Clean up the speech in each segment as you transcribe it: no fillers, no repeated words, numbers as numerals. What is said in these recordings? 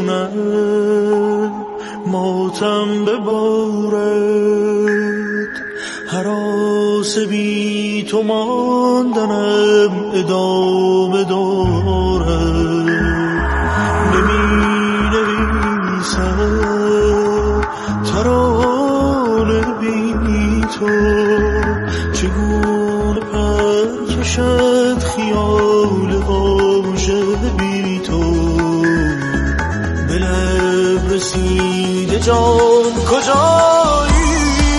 ماتم ببارد، هراس بی تو ماندنم ادامه دارد. نویسم ترانه بی تو، چگونه پر کشد خیال عاشق بی تو. به لب رسیده جان کجایی،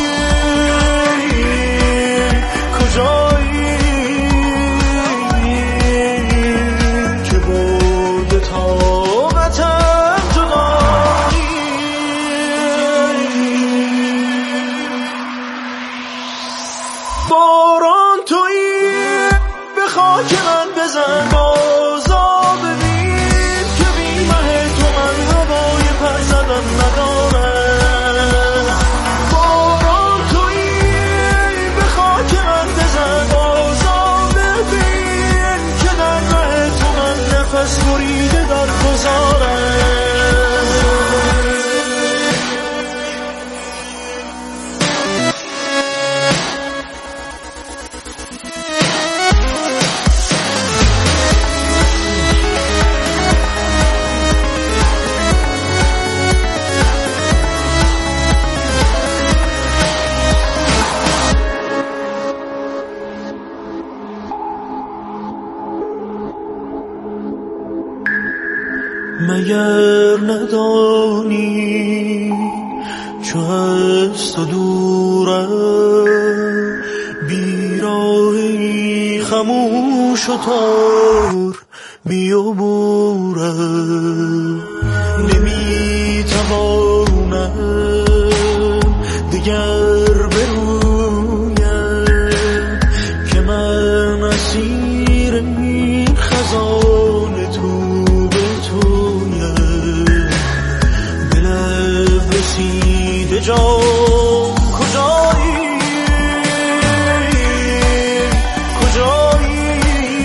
کجایی که برده طاقتم جدایی. باران تویی به خاک من بزن، بازا ببین که بی مه تو من هوای پر زدن ندارم. باران تویی به خاک من بزن، بازا ببین که در ره تو من نفس بریده در گذارم. مگر ندانی چو از تو دورم، بیراهی خموش و تار بیابورم. نمیتوانم دگر برویم که من اسیر این خزان تو رسیده جان کجایی، کجایی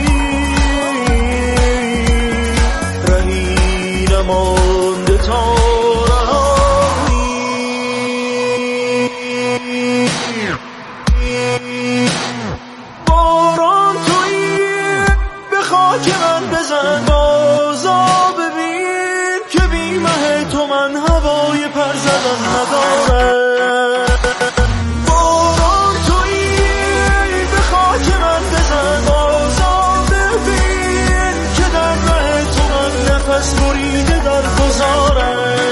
رهی نمانده تا رهایی. باران تویی به خاک من بزن، بازا ببین که بی مه تو من هوای پر زدن ندارم. باران تویی به خاک من بزن، بازا ببین که در ره تو من نفس بریده در گذارم.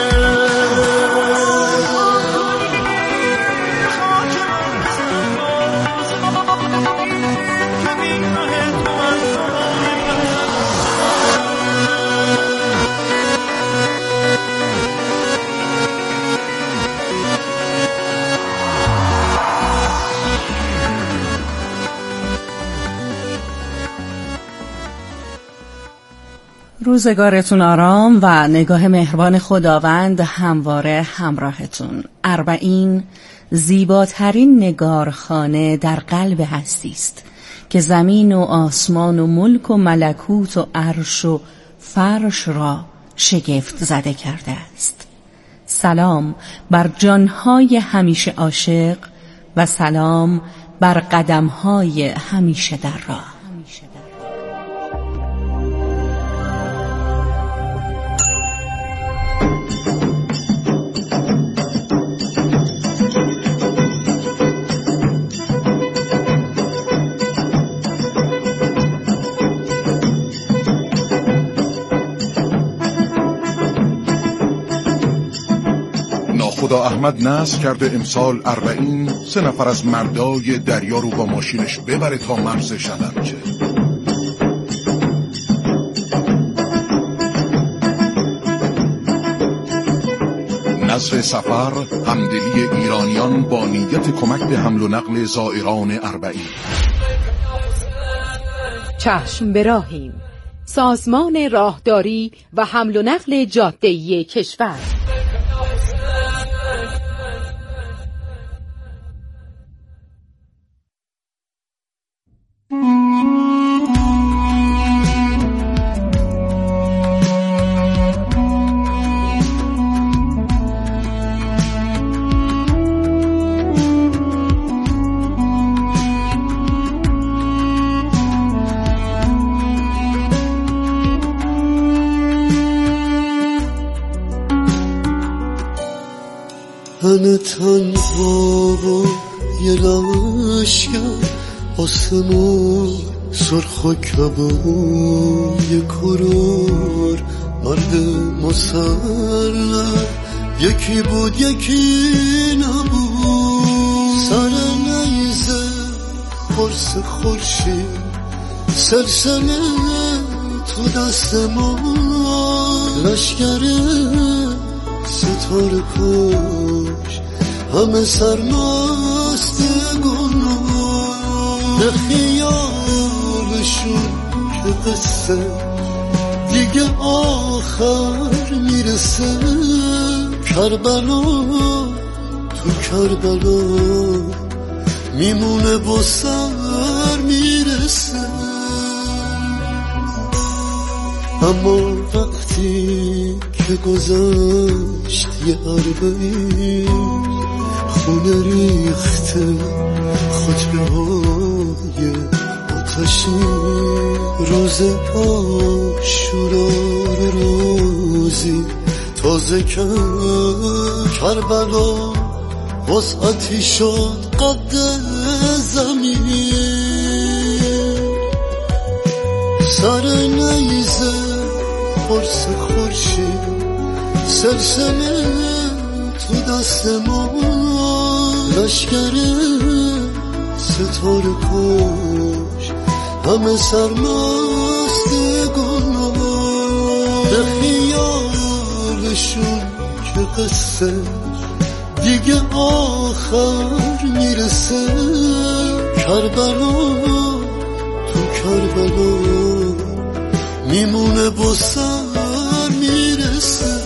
روزگارتون آرام و نگاه مهربان خداوند همواره همراهتون. 40 زیباترین نگارخانه در قلب هستی است که زمین و آسمان و ملک و ملکوت و عرش و فرش را شگفت زده کرده است. سلام بر جانهای همیشه عاشق و سلام بر قدمهای همیشه در راه. خدا احمد نصر کرده امسال 40 3 نفر از مردای دریا رو با ماشینش ببره تا مرز شلمچه. نصر سفر همدلی ایرانیان با نیت کمک به حمل و نقل زائران 40. چشم به راهیم، سازمان راهداری و حمل و نقل جاده‌ای کشور. تن تنها و یه لشکر آسمون سرخ و کبوی کرور مرد مسلح یکی بود یکی نبود سر نیزه قرص خورشید سلسله تو دست ما لشکر ستاره کش همه سرمست گناه به خیالشون که قصه دیگه آخر میرسه کربلا تو کربلا میمونه با سر میرسه اما وقتی که گذشت یه اربعین خونه ریخته خطبه های آتشی روز آشورا روزی تازه کربلا وسعتی شد قد زمین سر نیزه قرص خورشید سلسله تو دست ما لشکر ستاره کش همه سرمست گناه به خیالشون که قصه دیگه آخر میرسه کربلا تو کربلا میمونه با سر میرسه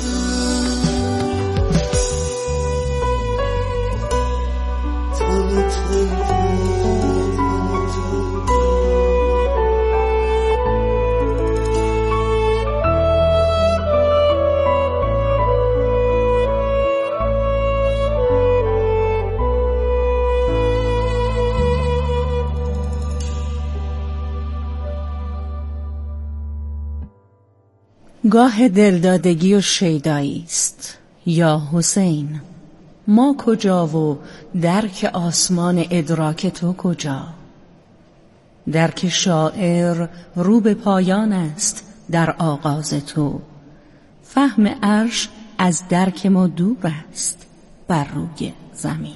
گاه دلدادگی و شیدایی است یا حسین ما کجا و درک آسمان ادراک تو کجا درک شاعر رو به پایان است در آغاز تو فهم عرش از درک ما دور است بر روی زمین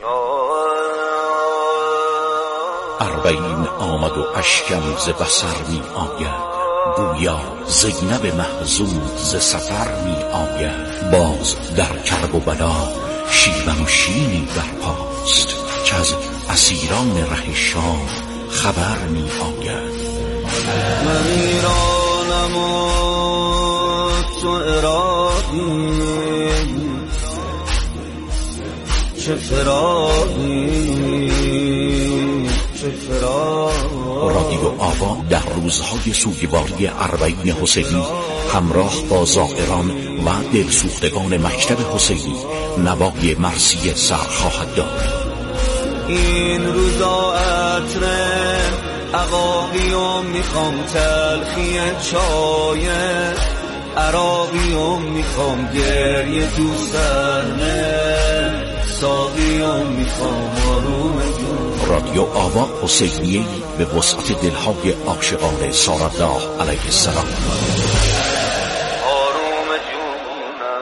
اربعین آمد و اشکم ز بصر می آید گویا زینب محزود ز سفر می آید باز در کرب و بلا شیون و شینی برپاست که از اسیران ره شام خبر می آید من ایرانم و تو عراقی چه فراقی چه فراقی رادیو آوا در روزهای سوگواری اربعین حسینی همراه با زائران و دلسوختگان مکتب حسینی نوای مرثیه سر خواهد داد. این روزا عطره عقاقیم میخوام تلخی چای عراقیم میخوام گریه تو سرمه ساقیم میخوام آروم جون. رادیو آوا حسینیه‌ای به وسعت دلهای عاشقان سارالله علیه السلام. آروم جونم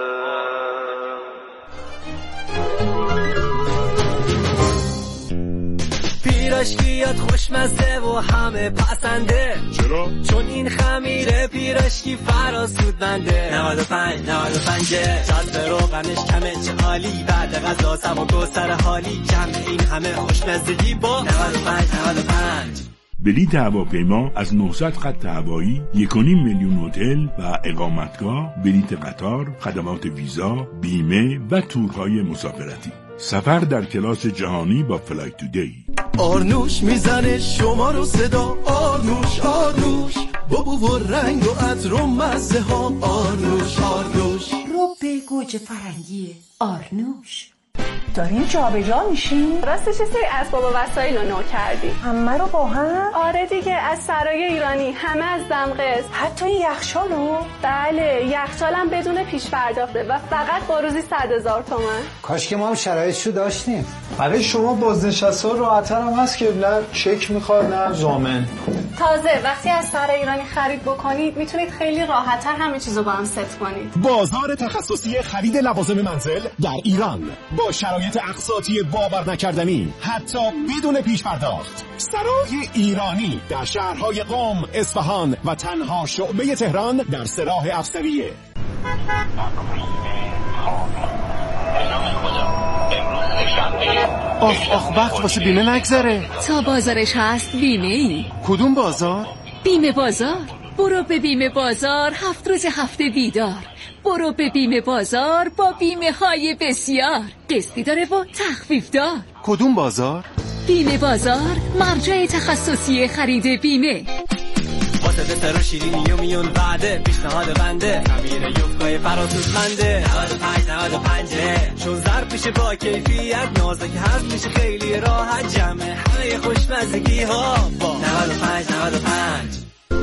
پیراشکیات خوشمزه و همه پسنده چرا؟ چون این خمیره پیراشکی فراسود بنده 95 جذب روغنش کمه چه عالی بعد غذا سبک و سر حالی جمع این همه خوشمزگی با 95 بلیط هواپیما از 900 خط هوایی 1.5 میلیون هتل و اقامتگاه، بلیط قطار، خدمات ویزا، بیمه و تورهای مسافرتی. سفر در کلاس جهانی با فلای تودی. آرنوش میزنه شما رو صدا آرنوش آرنوش بابو و رنگ و عطر و مزه ها آرنوش آرنوش رو به گوجه فرنگی آرنوش. دارین جابجا میشین؟ راستش یه سری اسباب و وسایل رو نو کردیم. همه رو با هم؟ آره دیگه، از سرای ایرانی، همه از دمقس. حتی این یخچالو؟ بله، یخچالم بدون پیش پرداخته و فقط با روزی 100,000 تومان. کاش که ما هم شرایطشو داشتیم. برای شما بازنشسته ها راحت‌تر هم هست که نه چک میخواد نه ضامن. تازه وقتی از سرای ایرانی خرید بکنید میتونید خیلی راحت‌تر همه چیزو با هم ست کنید. بازار تخصصی خرید لوازم منزل در ایران با شرایط اقساطی باور نکردنی، حتی بدون پیش پرداخت. سرای ایرانی در شهرهای قم، اصفهان و تنها شعبه تهران در سراح افسریه. آخ وقت واسه بیمه نگذره. تا بازارش هست بیمه ای. کدوم بازار؟ بیمه بازار. برو به بیمه بازار 7 روز هفته بیدار. برو به بیمه بازار با بیمه های بسیار. قسطی داره و تخفیف دار. کدوم بازار؟ بیمه بازار، مرجع تخصصی خرید بیمه. واسه دستر و شیرینی و میون بعده پیشنهاد بنده خمیر یفکای فراسودمنده 95 چون ظرف میشه با کیفیت نازک هست میشه خیلی راحت جمع همه خوشمزگی ها با 95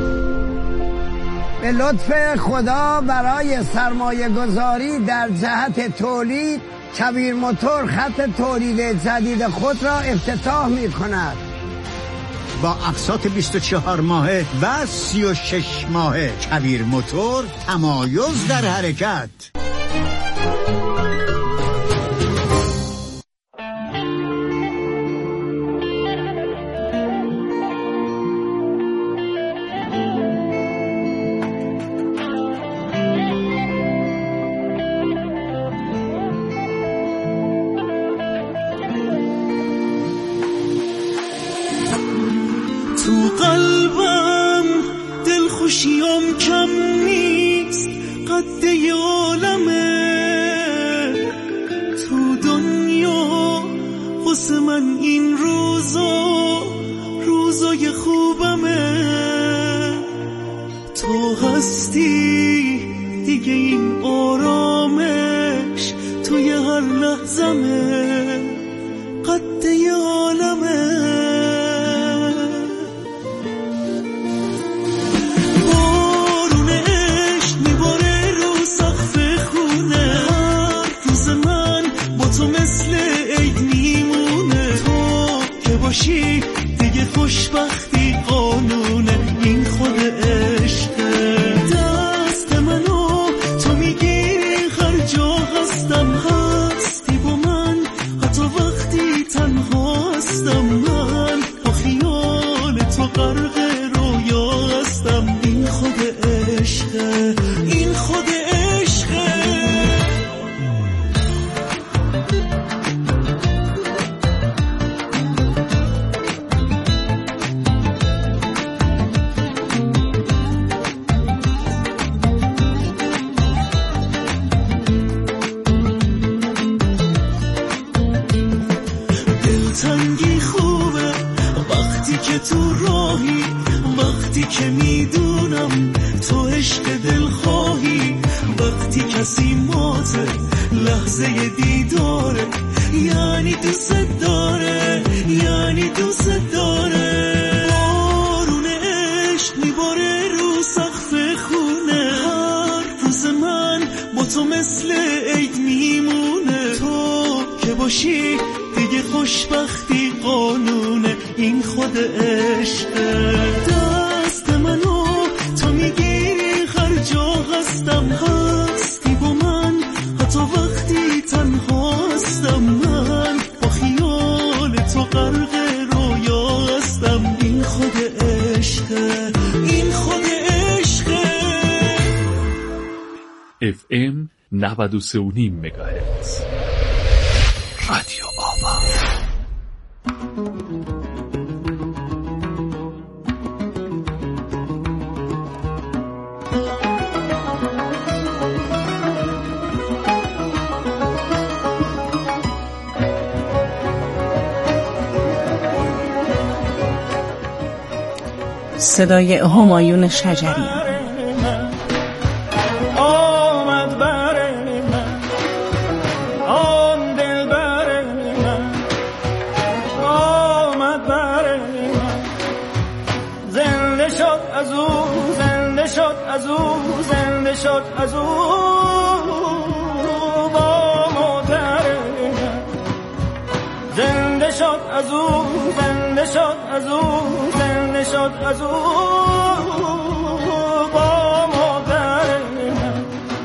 به لطف خدا برای سرمایه گذاری در جهت تولید کویر موتور خط تولید جدید خود را افتتاح می کند. با اقساط 24 ماهه و 36 ماهه کویر موتور تمایز در حرکت. تو قلبم دلخوشیم کم نیست قده عالمه تو دنیا واسه من این روزای خوبمه تو هستی دیگه این آرامش توی هر لحظمه قده عالمه دیگه خوشبختی قانونه این خود عشقه دست منو تو میگیری هر جا هستم هستی با من حتی وقتی تنها هستم من با خیال تو غرق رویا هستم این خود عشقه این خود عشقه دلتنگی خوبه وقتی که تو راهی وقتی که میدونم تو عشق دل خواهی وقتی کسی ماته لحظه دیداره یعنی دوست داره یعنی دوست داره بارون عشق میباره رو سقف خونه هر روز من با تو مثل عید میمونه تو که باشی دیگه خوشبختی قانونه این خود عشقه دست منو تو میگیری هر جا هستم هستی با من حتی وقتی تنها هستم من با خیال تو غرق رویا هستم این خود عشقه این خود عشقه FM 93.5 مگاهرتز رادیو آواز. صدای همایون شجریان. آمد بر من آن دل بر از او زنده شد از او با مادر من زنده شد از او زنده شد از او زنده شد از او با مادر من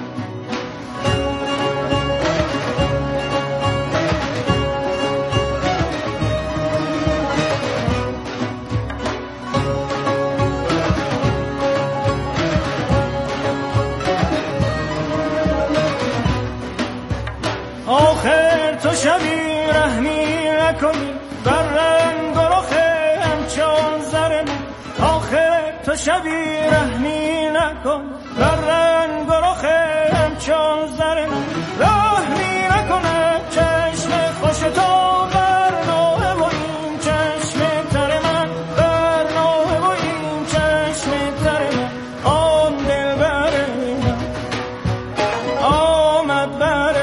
آخر تو شبی رحمی نکنی بر رنگ و رخ همچون زر من آخر تو شبی رحمی نکن بر رنگ و رخ همچون زر من رحمی نکنه چشم خوش تو بر نوه و این چشم تر من بر نوه و این چشم تر من آن دل بر من آمد بر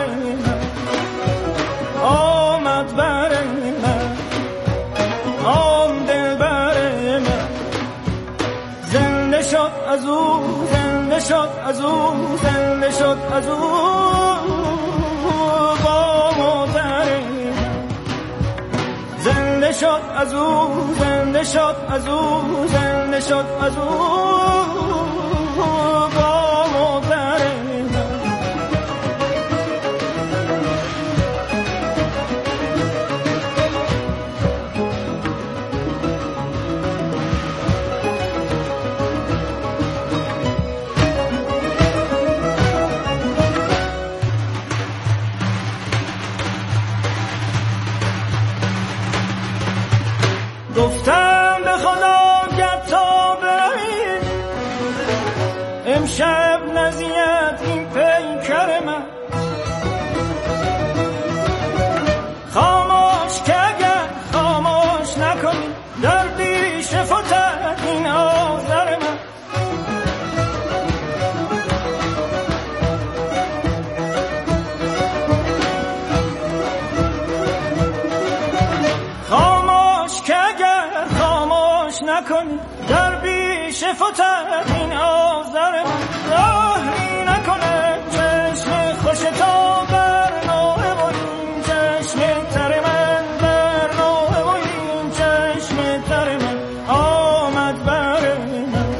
آمد بر من آن دل بر من زنده شد از او زنده شد از او زنده شد از او با مادر من زنده شد از او زنده شد از او زنده شد از او با مادر من گفتم به خدا گر تا برهی امشب نزید این پیکر من خاموش که اگر خاموش نکنی در پیش فتد این آذر من نکنی در بیش فتد این آذر من راهی نکنه چشم خوش تو بر نوه و این چشم تر من بر نوه و این چشم تر من آمد بر من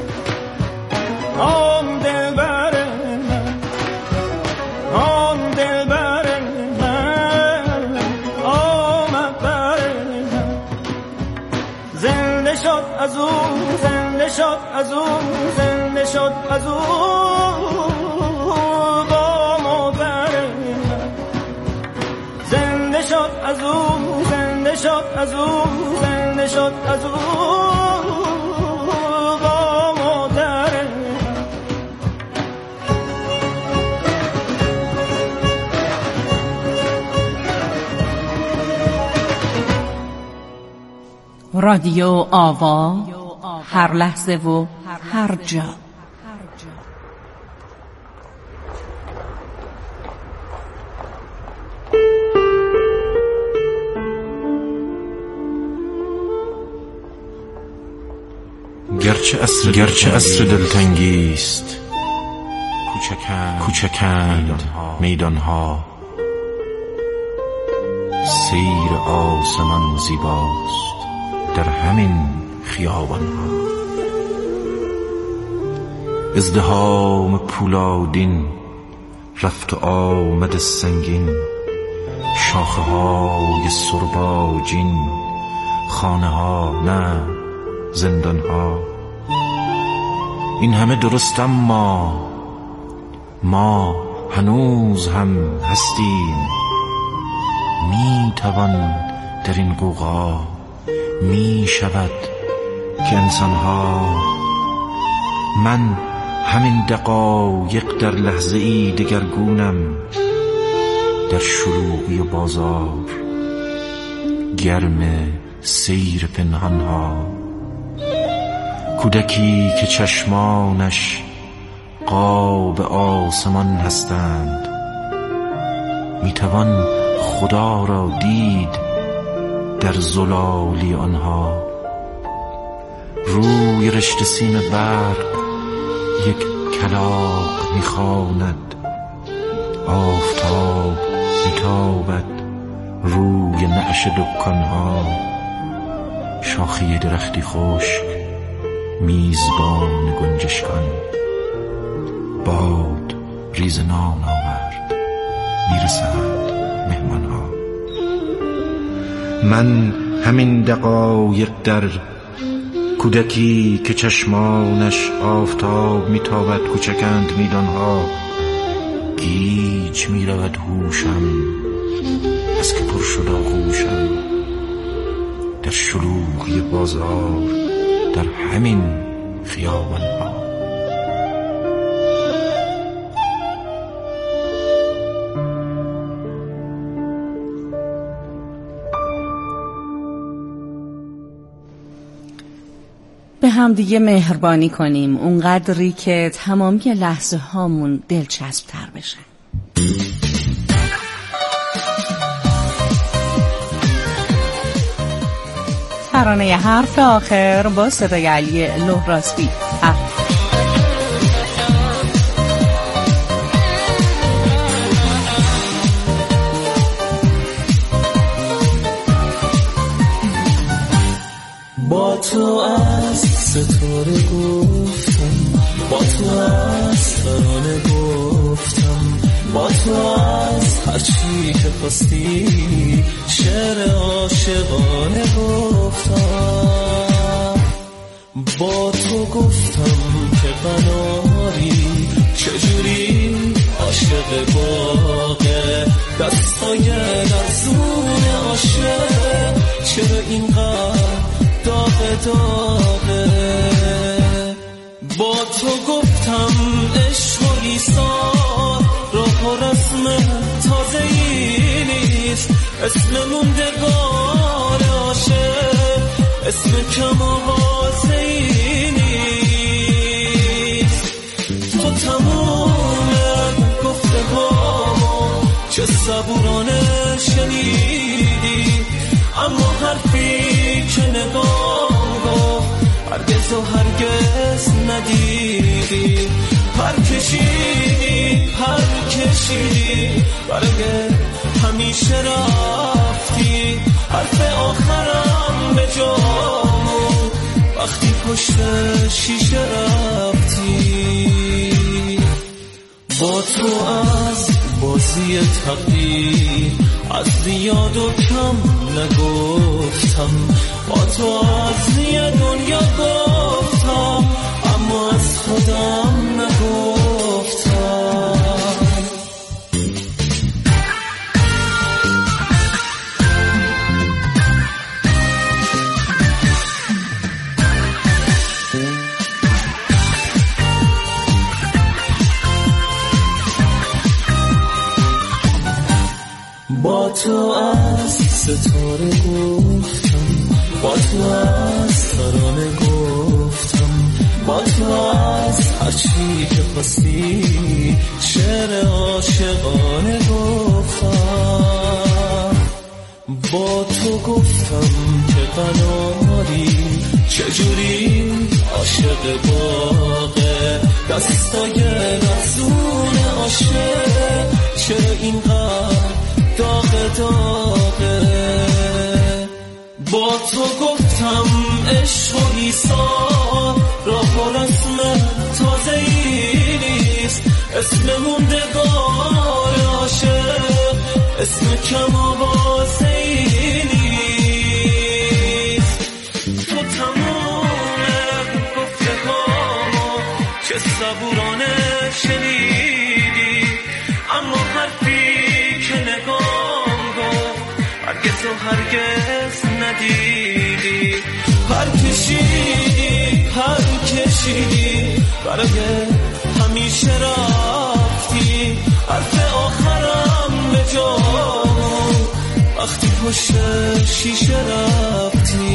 آن دل بر من آن دل بر من آمد بر من زنده شد از او زنده شد از او زنده شد از او با مادر من زنده شد از او زنده شد از او زنده شد از او با مادر من رادیو آوا هر لحظه و هر جا گرچه عصر دلتنگیست کوچکند میدانها سیر آسمان زیباست در همین خیابانها ازدحام پولادین رفت و آمد سنگین شاخه های سرباجین خانه ها نه زندان ها این همه درست اما ما هنوز هم هستیم می توان در این غوغا می شود که انسانها من همین دقایق در لحظه ای دگرگونم در شلوغی و بازار گرم سیر پنهانها کودکی که چشمانش قاب آسمان هستند میتوان خدا را دید در زلالی آنها روی رشته سیم برق یک کلاغ میخواند، آفتاب میتابد روی نعش دکانها، شاخه درختی خشک میزبان گنجشکان، باد ریز نان آورد، میرسند مهمانها. من همین دقایق در کودکی که چشمانش آفتاب میتابد کوچکند میدانها، گیج میرود هوشم از که پر شد آغوشم، در شلوغی بازار در همین خیابانها. به هم دیگه مهربانی کنیم اونقدری که تمامی لحظه هامون دلچسب تر بشن. ترانه حرف آخر با صدای علی لهراسبی. با تو از ستاره گفتم، با تو از ترانه گفتم، با تو از هرچی که خواستی شعر عاشقانه گفتم. با تو گفتم که قناری چجوری عاشق باغه، دستای لرزون عاشق چرا اینقدر داغه داغه. با تو گفتم عشق و ایثار راه و رسم تازه ای نیست، اسم موندگار عاشق اسم کم آوازه ای نیست. تو تمام گفته هامو چه صبورانه شنیدی، اما حرفی که نگاه گفت هرگز و هرگز ندیدی. پر کشیدی برای همیشه رفتی، حرف آخرم به جامون وقتی پشت شیشه رفتی. با تو از بازی تقدیر از زیاد و کم نگفتم، با تو از یه دنیا گفتم اما از خودم نگفتم. با تو از ستاره گفتم، با تو از ترانه گفتم، با تو از هرچی که خواستی شعر عاشقانه گفتم. با تو گفتم که قناری چجوری عاشق باغه، دستای لرزون عاشق چرا اینقدر داغه داغه. با تو گفتم عشق و ایثار راه و رسم تازه ای نیست، اسم موندگار عاشق اسم کم آوازه ای نیست. تو تمام گفته هامو چه صبورانه شنیدی، اما حرفی که نگام گفت هرگز و هرگز ندیدی. پر کشیدی برای همیشه رفتی، حرف آخرم به جامون وقتی پشت شیشه رفتی.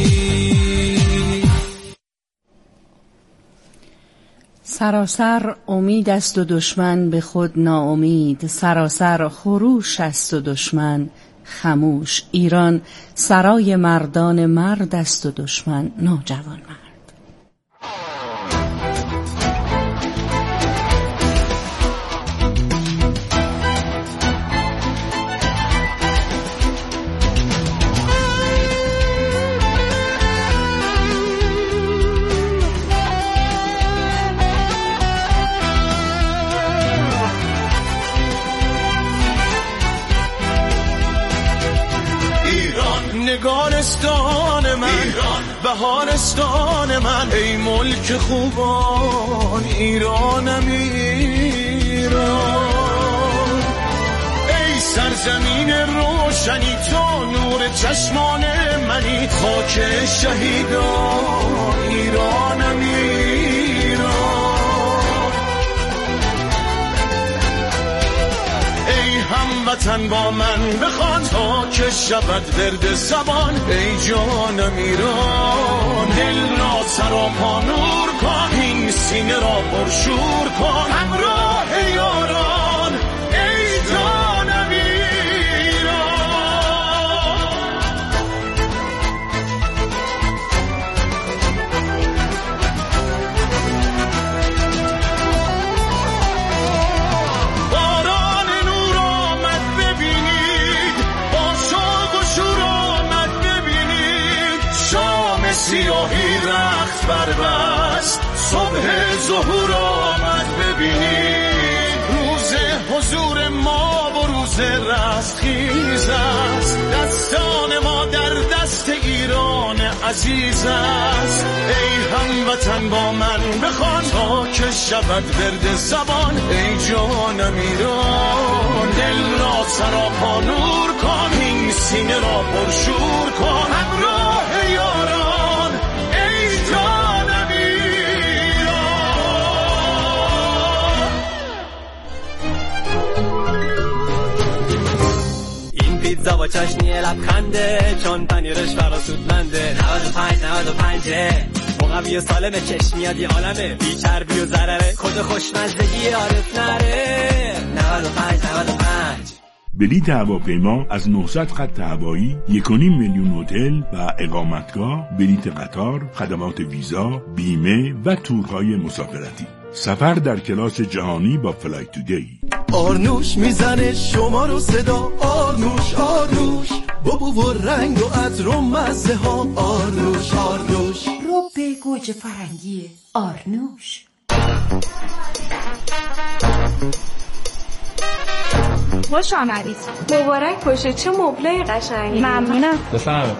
سراسر امید است و دشمن به خود ناامید، سراسر خروش است و دشمن خموش. ایران سرای مردان مرد است و دشمن نوجوان مرد. نگارستان من ایران، بهارستان من، ای ملک خوبان ایرانم ایران. ای سرزمین روشنی تو نور چشمان منی، خاک شهیدان ایرانم ایران. ای هموطن با من بخوان تا که شود ورد زبان، ای جانم ایران. دل را سراپا نور کن، این سینه را پرشور کن، همراه یاران ای جانم ایران. باران نور آمد ببینید، با شوق و شور آمد ببینید، شام سیاهی رخت بربست، صبح ظهور آمد ببینید. روز حضور ما و روز رستخیز است، دستان ما در دست ایران عزیز است. ای هموطن با من بخوان تا که شود ورد زبان، ای جانم ایران. دل را سراپا نور کن، این سینه را پرشور کن، همراه یاران ای جانم ایران. این پیتزا با چشنی لبخنده، چون پنیرش فراسودمنده. 95 مقوی سالم، چشم میاد یه عالمه، بی چربی و ضرره، کد خوشمزدگی عارف نره. 95 بلیط هواپیما از 900 خط هوایی، 1.5 میلیون هتل و اقامتگاه، بلیط قطار، خدمات ویزا، بیمه و تورهای مسافرتی. سفر در کلاس جهانی با فلایت تودی. آرنوش میزنه شما رو صدا، آرنوش آرنوش، بابو و رنگ و عطر و مزه ها، آرنوش آرنوش. رو به گوجه فرنگی آرنوش. خوش آمدید. مبارک باشه، چه مبلای قشنگی. ممنونم. بفرمایید.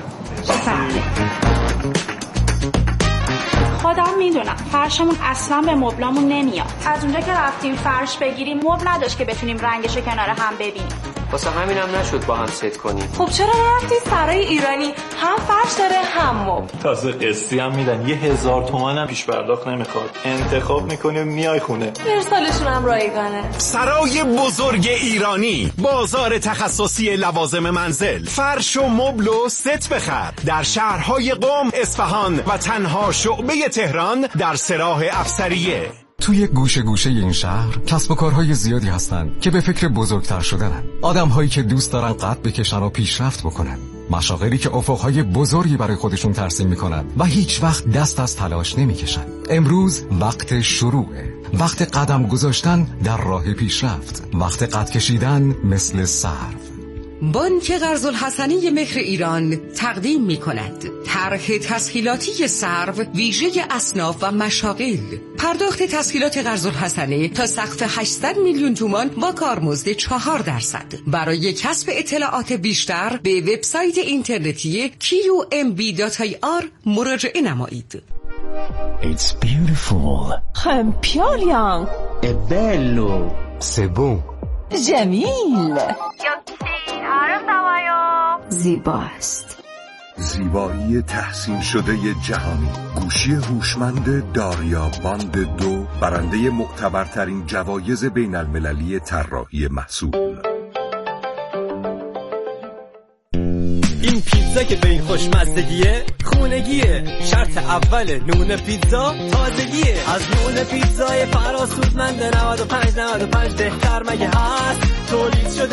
خودم میدونم فرشمون اصلا به مبلامون نمیاد. از اونجا که رفتیم فرش بگیریم مبل نداشت که بتونیم رنگشو کنار هم ببینیم. واسه همینم نشد با هم ست کنیم. خب چرا نرفتید سرای ایرانی؟ هم فرش داره هم مبل. تازه قسطی هم میدن، 1000 تومان هم پیش پرداخت نمیخواد. انتخاب میکنی میای خونه. ارسالشون هم رایگانه. سرای بزرگ ایرانی، بازار تخصصی لوازم منزل، فرش و مبل و ست بخر در شهرهای قم، اصفهان و تنها شعبه تهران در سراح افسریه. توی گوشه گوشه این شهر کسب و کارهای زیادی هستن که به فکر بزرگتر شدنن. آدم‌هایی که دوست دارن قد بکشن و پیشرفت بکنن. مشاغلی که افقهای بزرگی برای خودشون ترسیم میکنن و هیچ وقت دست از تلاش نمیکشن. امروز وقت شروعه. وقت قدم گذاشتن در راه پیشرفت. وقت قد کشیدن مثل سرو. بانک قرض‌الحسنه مهر ایران تقدیم می کند طرح تسهیلاتی سرو ویژه اصناف و مشاغل. پرداخت تسهیلات قرض‌الحسنه تا سقف 800 میلیون تومان با کارمزد 4%. برای کسب اطلاعات بیشتر به وبسایت اینترنتی qmb.ir مراجعه نمایید. It's beautiful. Campiolian. È bello. C'est beau. جمیل. زیباست. زیبایی تحسین شده جهانی. گوشی هوشمند داریا باند 2 برنده معتبرترین جوایز بین المللی طراحی محصول. این پیتزا که به این خوشمزدگیه، خونگیه. شرط اول نون پیتزا تازگیه. از نون پیتزای فراسودمند 95 بهتر مگه هست؟ تولید شده